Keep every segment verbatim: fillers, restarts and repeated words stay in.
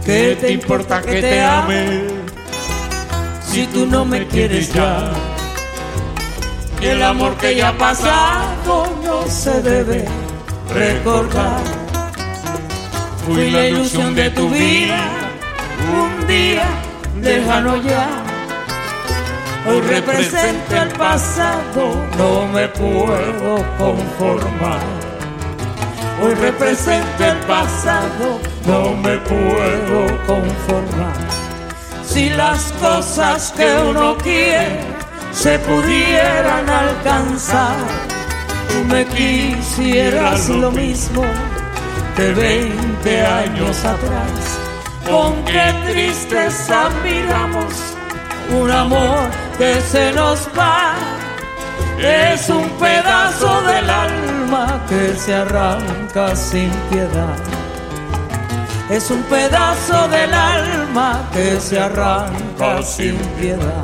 ¿Qué te importa que te ame si tú no me quieres ya? El amor que ya ha pasado no se debe recordar. Fui la ilusión de tu vida, un día lejano ya. Hoy represento el pasado, no me puedo conformar. Hoy represento el pasado, no me puedo conformar. Si las cosas que uno quiere se pudieran alcanzar, tú me quisieras lo mismo que veinte años atrás. Con qué tristeza miramos un amor que se nos va. Es un pedazo del alma que se arranca sin piedad. Es un pedazo del alma que se arranca sin piedad.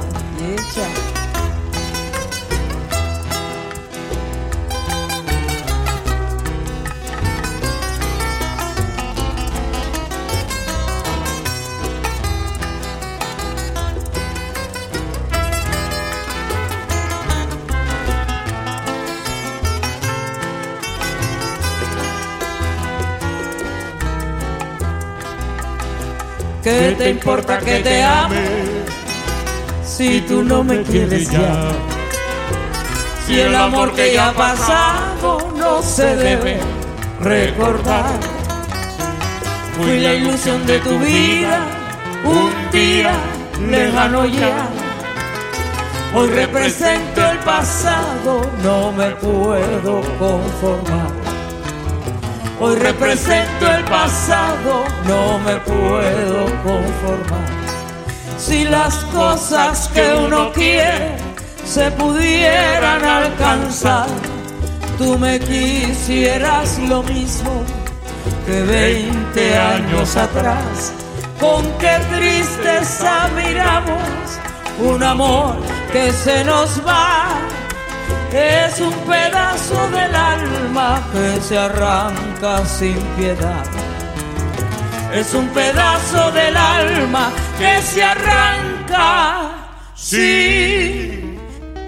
¿Qué te importa que te ame si tú no me quieres ya? Si el amor que ya ha pasado no se debe recordar. Fui la ilusión de tu vida, un día lejano ya. Hoy represento el pasado, no me puedo conformar. Hoy represento el pasado, no me puedo conformar. Si las cosas que uno quiere se pudieran alcanzar, tú me quisieras lo mismo que veinte años atrás. Con qué tristeza miramos un amor que se nos va. Es un pedazo del alma que se arranca sin piedad. Es un pedazo del alma que se arranca sin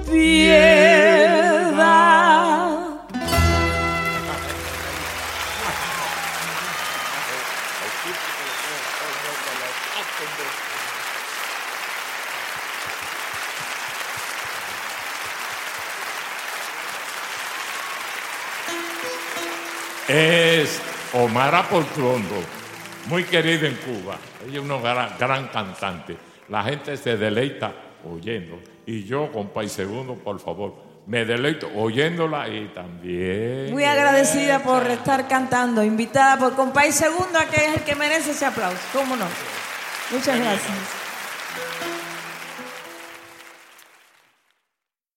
piedad. Es Omara Portuondo, muy querida en Cuba. Ella es una gran, gran cantante. La gente se deleita oyendo. Y yo, con País Segundo, por favor, me deleito oyéndola y también... Muy agradecida por estar cantando, invitada por Compay Segundo, a que es el que merece ese aplauso. ¿Cómo no? Muchas gracias.